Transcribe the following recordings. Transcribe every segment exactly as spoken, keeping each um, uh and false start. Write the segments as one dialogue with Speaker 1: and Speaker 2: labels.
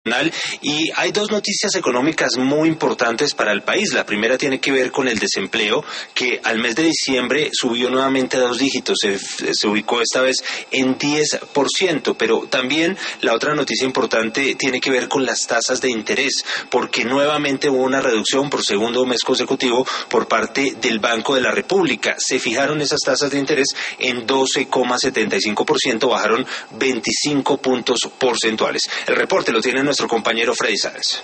Speaker 1: Y hay dos noticias económicas muy importantes para el país. La primera tiene que ver con el desempleo, que al mes de diciembre subió nuevamente a dos dígitos, se, se ubicó esta vez en diez por ciento, pero también la otra noticia importante tiene que ver con las tasas de interés, porque nuevamente hubo una reducción por segundo mes consecutivo por parte del Banco de la República. Se fijaron esas tasas de interés en doce coma setenta y cinco por ciento, bajaron veinticinco puntos porcentuales. El reporte lo tiene nuestro compañero Freddy Sáenz.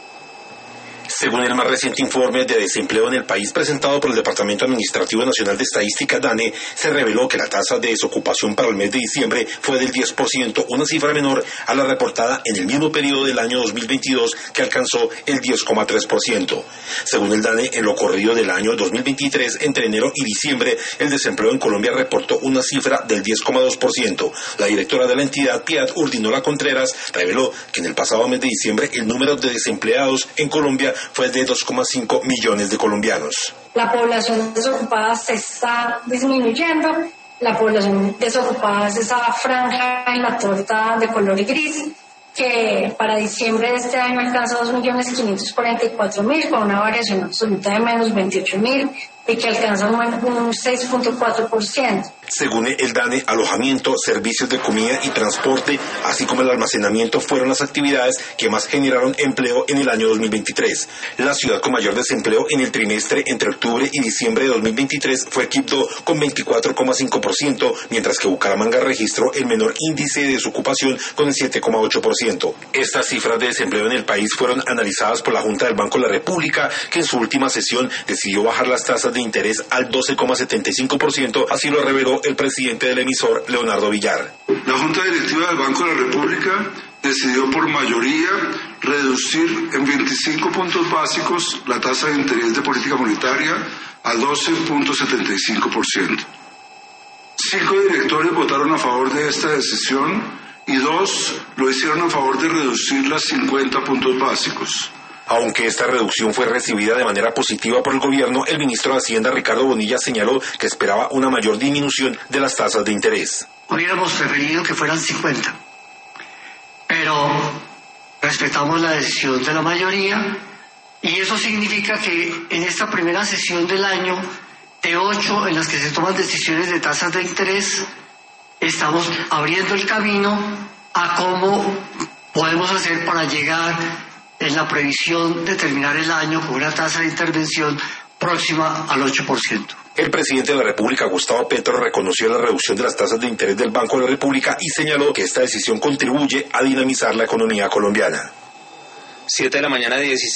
Speaker 2: Según el más reciente informe de desempleo en el país presentado por el Departamento Administrativo Nacional de Estadística, DANE, se reveló que la tasa de desocupación para el mes de diciembre fue del diez por ciento, una cifra menor a la reportada en el mismo periodo del año dos mil veintidós, que alcanzó el diez coma tres por ciento. Según el DANE, en lo corrido del año dos mil veintitrés, entre enero y diciembre, el desempleo en Colombia reportó una cifra del diez coma dos por ciento. La directora de la entidad, Piedad Urdinola Contreras, reveló que en el pasado mes de diciembre el número de desempleados en Colombia fue de dos coma cinco millones de colombianos.
Speaker 3: La población desocupada se está disminuyendo, la población desocupada es esa franja en la torta de color gris, que para diciembre de este año alcanza dos millones quinientos cuarenta y cuatro mil, con una variación absoluta de menos veintiocho mil, y que alcanza un seis punto cuatro por ciento.
Speaker 2: Según el DANE, alojamiento, servicios de comida y transporte, así como el almacenamiento, fueron las actividades que más generaron empleo en el año dos mil veintitrés. La ciudad con mayor desempleo en el trimestre entre octubre y diciembre de dos mil veintitrés fue Quibdó, con veinticuatro coma cinco por ciento, mientras que Bucaramanga registró el menor índice de desocupación con el siete coma ocho por ciento. Estas cifras de desempleo en el país fueron analizadas por la Junta del Banco de la República, que en su última sesión decidió bajar las tasas de interés al doce coma setenta y cinco por ciento, así lo reveló el presidente del emisor, Leonardo Villar.
Speaker 4: La Junta Directiva del Banco de la República decidió por mayoría reducir en veinticinco puntos básicos la tasa de interés de política monetaria a doce punto setenta y cinco por ciento. Cinco directores votaron a favor de esta decisión y dos lo hicieron a favor de reducirla a cincuenta puntos básicos.
Speaker 2: Aunque esta reducción fue recibida de manera positiva por el gobierno, el ministro de Hacienda, Ricardo Bonilla, señaló que esperaba una mayor disminución de las tasas de interés.
Speaker 5: Hubiéramos preferido que fueran cincuenta, pero respetamos la decisión de la mayoría y eso significa que en esta primera sesión del año, de ocho en las que se toman decisiones de tasas de interés, estamos abriendo el camino a cómo podemos hacer para llegar en la previsión de terminar el año con una tasa de intervención próxima al ocho por ciento.
Speaker 2: El presidente de la República, Gustavo Petro, reconoció la reducción de las tasas de interés del Banco de la República y señaló que esta decisión contribuye a dinamizar la economía colombiana.
Speaker 1: siete de la mañana, dieciséis